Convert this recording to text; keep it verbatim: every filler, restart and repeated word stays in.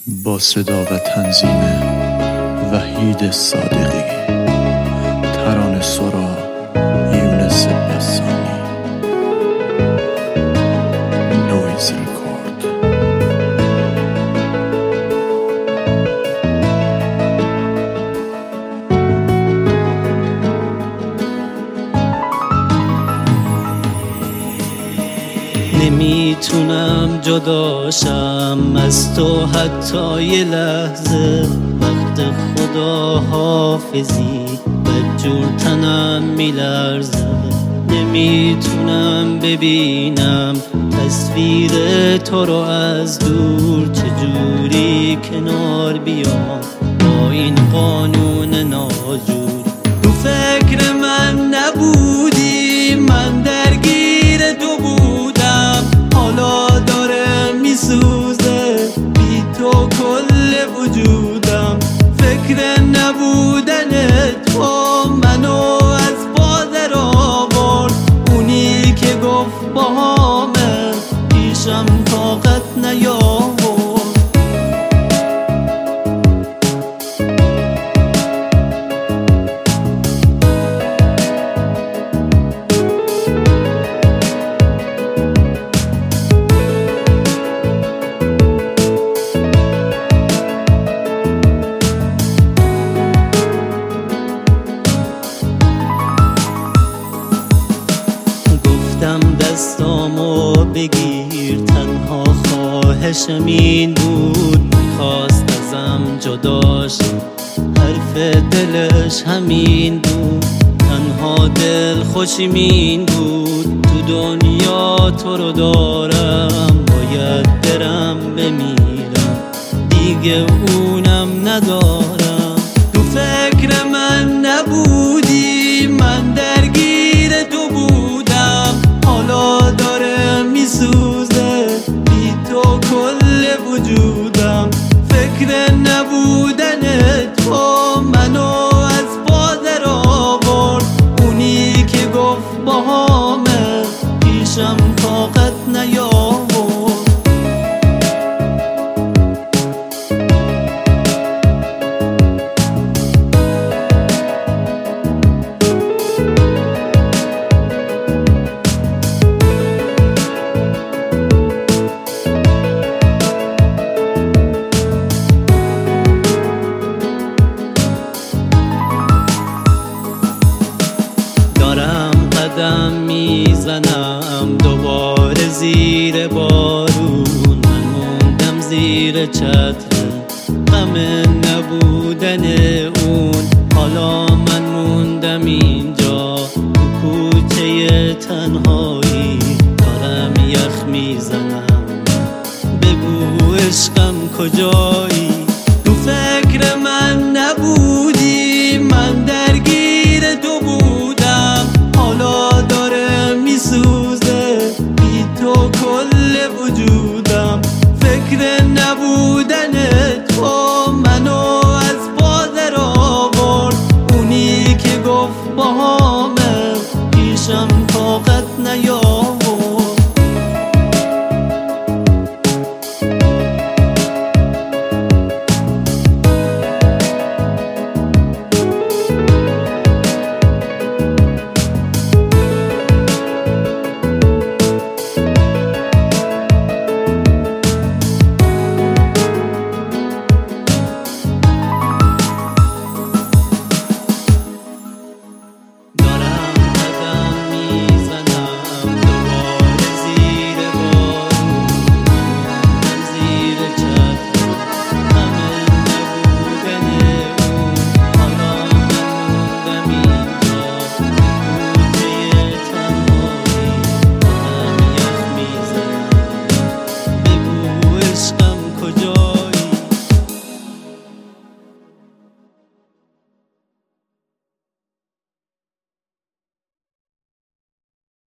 با صدا و تنظیم وحید صادقی، ترانه سرا یونس بسامی، نویز رکورد. نمیتونم جداشم از تو حتی یه لحظه، وقت خدا حافظی بدجور تنم میلرزه. نمیتونم ببینم تصویر تو رو از دور، چجوری کنار بیام با این قانون ناجور. تو فکر من نبودی، من درگیر تو بودم، حالا داره میسوزه بی تو کل وجودم. فکر نبودن تو منو از پا در آورد، اونی که گفت با همه پیشم طاقت نیاورد. دستامو بگیر، تنها خواهشم این بود، میخواست ازم جداش، حرف دلش همین بود. تنها دل خوشیم این بود، تو دنیا تو رو دارم، باید برم بمیرم، دیگه اونم ندارم. تو فکر من نبودی، من درگیر تو بودم، حالا داره میسوزه بی تو کل وجودم. فکر نبودن تو منو از پا در آورد، اونی که گفت با همه پیشم طاقت نیاورد. قدم میزنم دوباره زیر بارون، من موندم زیر چتر غم نبودن اون. حالا من موندم اینجا تو کوچه تنهایی، دارم یخ میزنم، بگو عشقم کجایی.